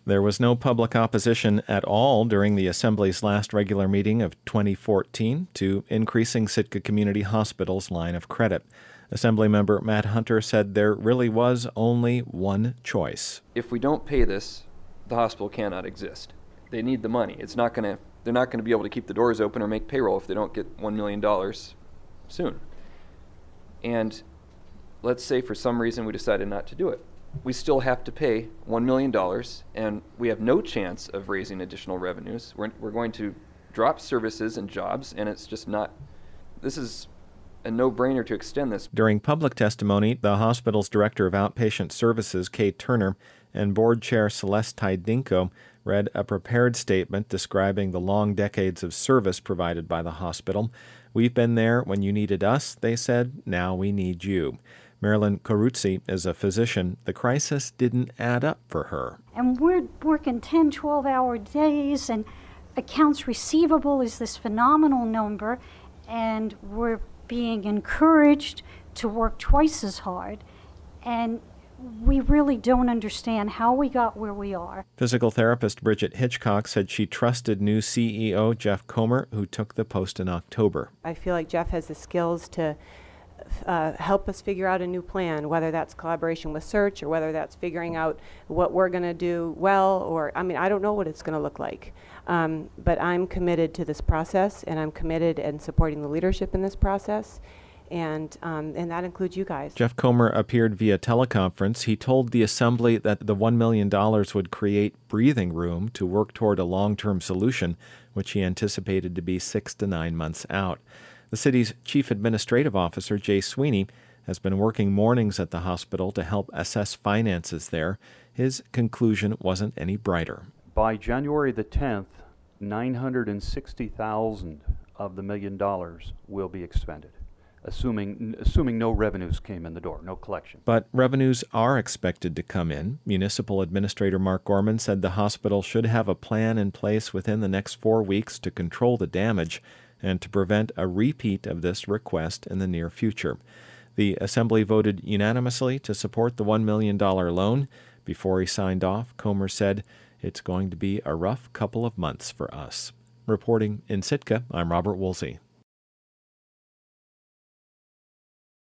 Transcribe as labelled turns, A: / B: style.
A: There was no public opposition at all during the Assembly's last regular meeting of 2014 to increasing Sitka Community Hospital's line of credit. Assemblymember Matt Hunter said there really was only one choice.
B: If we don't pay this, the hospital cannot exist. They need the money. They're not going to be able to keep the doors open or make payroll if they don't get $1 million soon. And let's say for some reason we decided not to do it. We still have to pay $1 million, and we have no chance of raising additional revenues. We're going to drop services and jobs, and it's just not, this is a no-brainer to extend this.
A: During public testimony, the hospital's Director of Outpatient Services, Kate Turner, and Board Chair Celeste Tydinko read a prepared statement describing the long decades of service provided by the hospital. "We've been there when you needed us," they said. "Now we need you." Marilyn Caruzzi is a physician. The crisis didn't add up for her.
C: And we're working 10, 12-hour days, and accounts receivable is this phenomenal number, and we're being encouraged to work twice as hard. And we really don't understand how we got where we are.
A: Physical therapist Bridget Hitchcock said she trusted new CEO Jeff Comer, who took the post in October.
D: I feel like Jeff has the skills to help us figure out a new plan, whether that's collaboration with Search or whether that's figuring out what we're going to do well, or, I don't know what it's going to look like. But I'm committed to this process, and I'm committed in supporting the leadership in this process. And that includes you guys.
A: Jeff Comer appeared via teleconference. He told the Assembly that the $1 million would create breathing room to work toward a long-term solution, which he anticipated to be 6 to 9 months out. The city's chief administrative officer, Jay Sweeney, has been working mornings at the hospital to help assess finances there. His conclusion wasn't any brighter.
E: By January the 10th, $960,000 of the $1 million will be expended, assuming no revenues came in the door, no collection.
A: But revenues are expected to come in. Municipal Administrator Mark Gorman said the hospital should have a plan in place within the next 4 weeks to control the damage and to prevent a repeat of this request in the near future. The Assembly voted unanimously to support the $1 million loan. Before he signed off, Comer said, "It's going to be a rough couple of months for us." Reporting in Sitka, I'm Robert Woolsey.